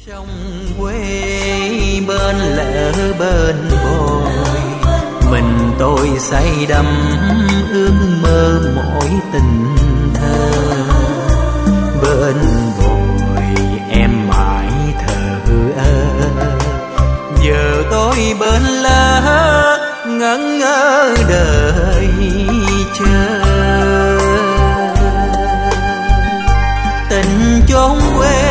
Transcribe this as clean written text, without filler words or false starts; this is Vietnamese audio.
Trong quê bên lỡ bên bồi, mình tôi say đắm ước mơ mỗi tình thơ. Bên bồi em mãi thờ ơ, giờ tôi bên lỡ ngẩn ngơ đợi chờ. Tình chốn quê